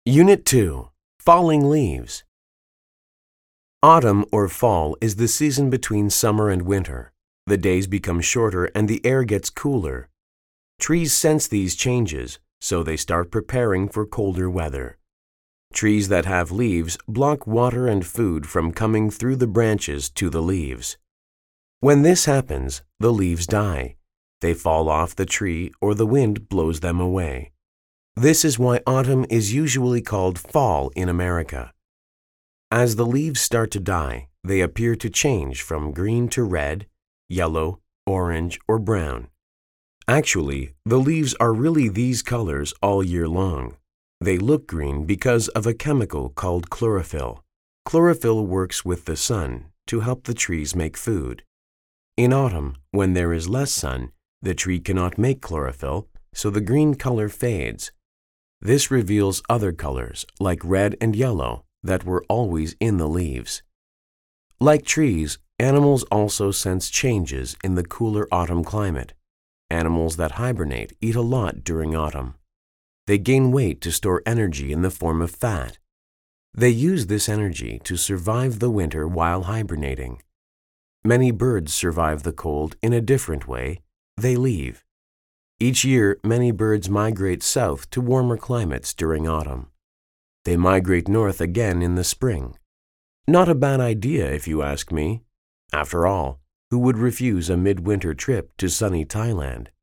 Unit 2. Falling Leaves. Autumn or fall is the season between summer and winter. The days become shorter and the air gets cooler. Trees sense these changes, so they start preparing for colder weather. Trees that have leaves block water and food from coming through the branches to the leaves. When this happens, the leaves die. They fall off the tree or the wind blows them away. This is why autumn is usually called fall in America. As the leaves start to die, they appear to change from green to red, yellow, orange, or brown. Actually, the leaves are really these colors all year long. They look green because of a chemical called chlorophyll. Chlorophyll works with the sun to help the trees make food. In autumn, when there is less sun, the tree cannot make chlorophyll, so the green color fades. This reveals other colors, like red and yellow, that were always in the leaves. Like trees, animals also sense changes in the cooler autumn climate. Animals that hibernate eat a lot during autumn. They gain weight to store energy in the form of fat. They use this energy to survive the winter while hibernating. Many birds survive the cold in a different way. They leave. Each year, many birds migrate south to warmer climates during autumn. They migrate north again in the spring. Not a bad idea, if you ask me. After all, who would refuse a midwinter trip to sunny Thailand?